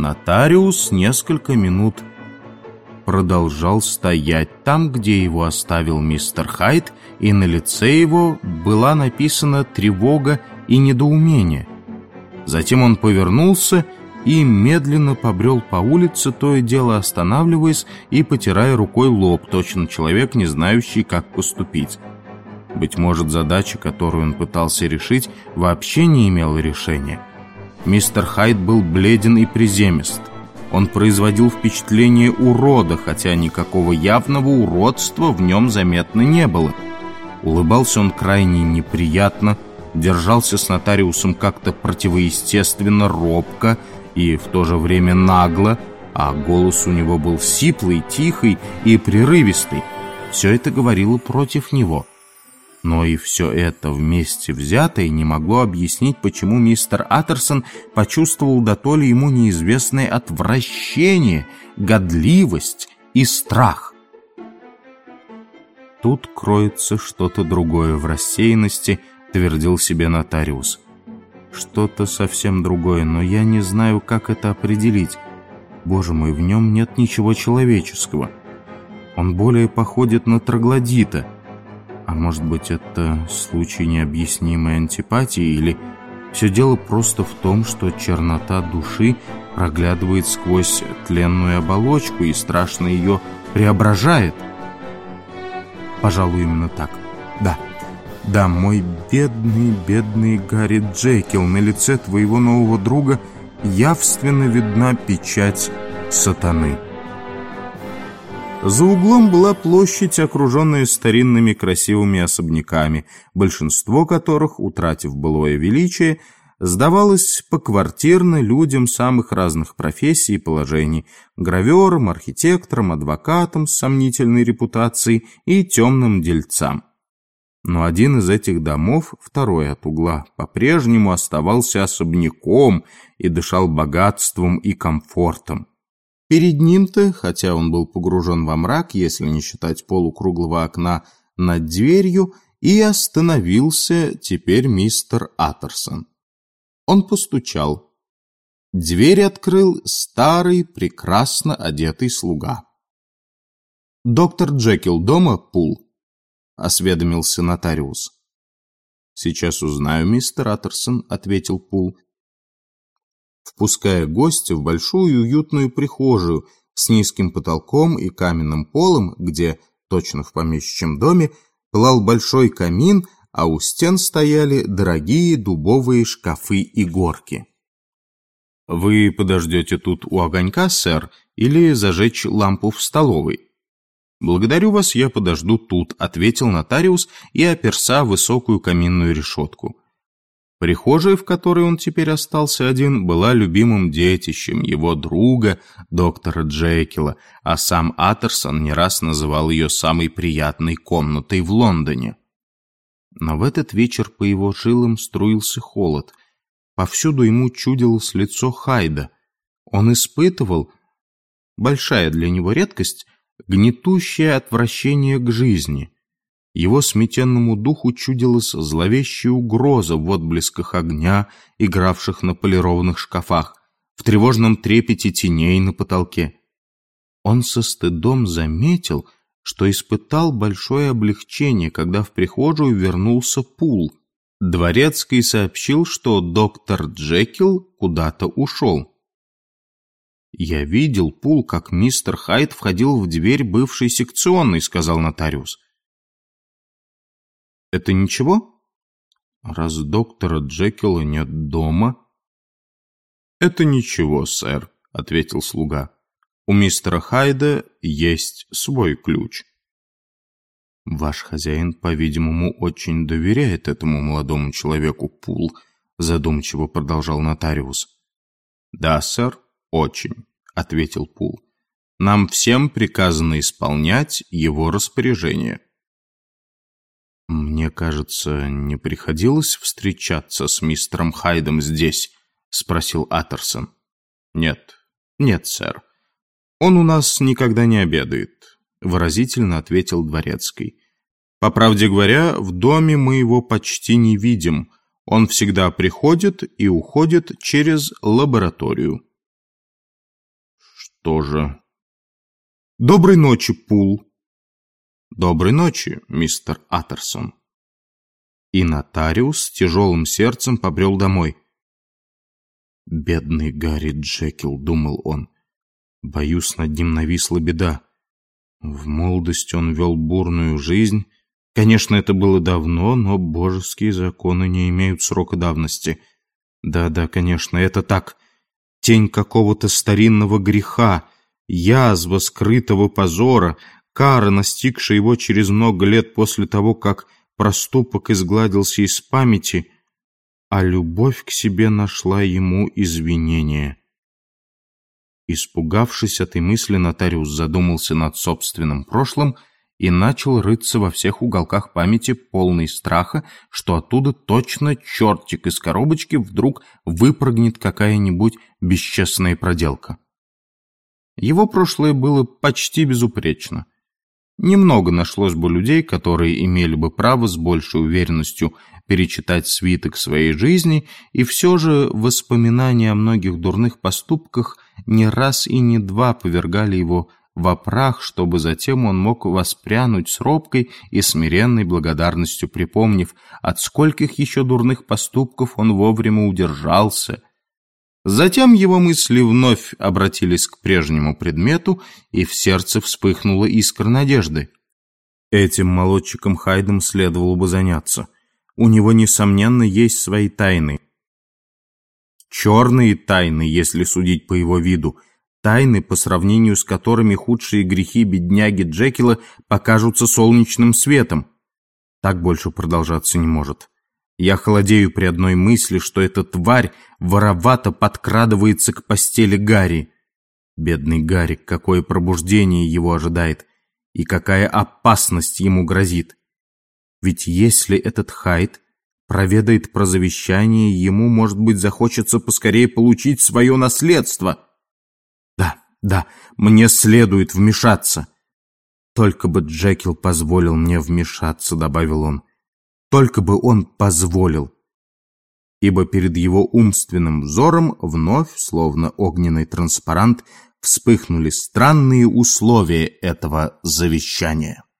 Нотариус несколько минут продолжал стоять там, где его оставил мистер Хайд, и на лице его была написана тревога и недоумение. Затем он повернулся и медленно побрел по улице, то и дело останавливаясь и потирая рукой лоб, точно человек, не знающий, как поступить. Быть может, задача, которую он пытался решить, вообще не имела решения. Мистер Хайд был бледен и приземист. Он производил впечатление урода, хотя никакого явного уродства в нем заметно не было. Улыбался он крайне неприятно, держался с нотариусом как-то противоестественно, робко и в то же время нагло, а голос у него был сиплый, тихий и прерывистый. Все это говорило против него. Но и все это вместе взятое не могло объяснить, почему мистер Аттерсон почувствовал дотоле ему неизвестное отвращение, годливость и страх. «Тут кроется что-то другое в рассеянности», — твердил себе нотариус. «Что-то совсем другое, но я не знаю, как это определить. Боже мой, в нем нет ничего человеческого. Он более походит на троглодита. А может быть, это случай необъяснимой антипатии, или все дело просто в том, что чернота души проглядывает сквозь тленную оболочку и страшно ее преображает? Пожалуй, именно так. Да, мой бедный Гарри Джекил, на лице твоего нового друга явственно видна печать сатаны». За углом была площадь, окруженная старинными красивыми особняками, большинство которых, утратив былое величие, сдавалось поквартирно людям самых разных профессий и положений: граверам, архитекторам, адвокатам с сомнительной репутацией и темным дельцам. Но один из этих домов, второй от угла, по-прежнему оставался особняком и дышал богатством и комфортом. Перед ним-то, хотя он был погружен во мрак, если не считать полукруглого окна над дверью, и остановился теперь мистер Аттерсон. Он постучал. Дверь открыл старый, прекрасно одетый слуга. «Доктор Джекил дома, Пул?» — осведомился нотариус. «Сейчас узнаю, мистер Аттерсон», — ответил Пул, впуская гостя в большую уютную прихожую с низким потолком и каменным полом, где, точно в помещичьем доме, пылал большой камин, а у стен стояли дорогие дубовые шкафы и горки. «Вы подождете тут у огонька, сэр, или зажечь лампу в столовой?» «Благодарю вас, я подожду тут», — ответил нотариус и оперся в высокую каминную решетку. Прихожая, в которой он теперь остался один, была любимым детищем его друга, доктора Джекила, а сам Аттерсон не раз называл ее самой приятной комнатой в Лондоне. Но в этот вечер по его жилам струился холод. Повсюду ему чудилось лицо Хайда. Он испытывал, большая для него редкость, гнетущее отвращение к жизни. Его сметенному духу чудилась зловещая угроза в отблесках огня, игравших на полированных шкафах, в тревожном трепете теней на потолке. Он со стыдом заметил, что испытал большое облегчение, когда в прихожую вернулся Пул. Дворецкий сообщил, что доктор Джекил куда-то ушел. «Я видел, Пул, как мистер Хайд входил в дверь бывшей секционной», — сказал нотариус. «Это ничего? Раз доктора Джекила нет дома...» «Это ничего, сэр», — ответил слуга. «У мистера Хайда есть свой ключ». «Ваш хозяин, по-видимому, очень доверяет этому молодому человеку, Пул», — задумчиво продолжал нотариус. «Да, сэр, очень», — ответил Пул. «Нам всем приказано исполнять его распоряжение». «Мне кажется, не приходилось встречаться с мистером Хайдом здесь?» — спросил Аттерсон. «Нет, сэр. Он у нас никогда не обедает», — выразительно ответил дворецкий. «По правде говоря, в доме мы его почти не видим. Он всегда приходит и уходит через лабораторию». тоже. Доброй ночи, Пул. Доброй ночи, мистер Аттерсон. И нотариус с тяжелым сердцем побрел домой. «Бедный Гарри Джекил», — думал он, — «боюсь, над ним нависла беда. В молодости он вел бурную жизнь. Конечно, это было давно, но божеские законы не имеют срока давности. Да, конечно, это так. Тень какого-то старинного греха, язва скрытого позора, кара, настигшая его через много лет после того, как проступок изгладился из памяти, а любовь к себе нашла ему извинение». Испугавшись этой мысли, нотариус задумался над собственным прошлым и начал рыться во всех уголках памяти, полный страха, что оттуда точно чертик из коробочки вдруг выпрыгнет какая-нибудь бесчестная проделка. Его прошлое было почти безупречно. Немного нашлось бы людей, которые имели бы право с большей уверенностью перечитать свиток своей жизни, и все же воспоминания о многих дурных поступках не раз и не два повергали его во прах, чтобы затем он мог воспрянуть с робкой и смиренной благодарностью, припомнив, от скольких еще дурных поступков он вовремя удержался. Затем его мысли вновь обратились к прежнему предмету, и в сердце вспыхнула искра надежды. Этим молодчиком Хайдом следовало бы заняться. У него, несомненно, есть свои тайны. Черные тайны, если судить по его виду, тайны, по сравнению с которыми худшие грехи бедняги Джекила покажутся солнечным светом. Так больше продолжаться не может. Я холодею при одной мысли, что эта тварь воровато подкрадывается к постели Гарри. Бедный Гарри, какое пробуждение его ожидает, и какая опасность ему грозит. Ведь если этот Хайд проведает про завещание, ему, может быть, захочется поскорее получить свое наследство. Да, мне следует вмешаться. Только бы Джекил позволил мне вмешаться, добавил он. Только бы он позволил. Ибо перед его умственным взором вновь, словно огненный транспарант, вспыхнули странные условия этого завещания.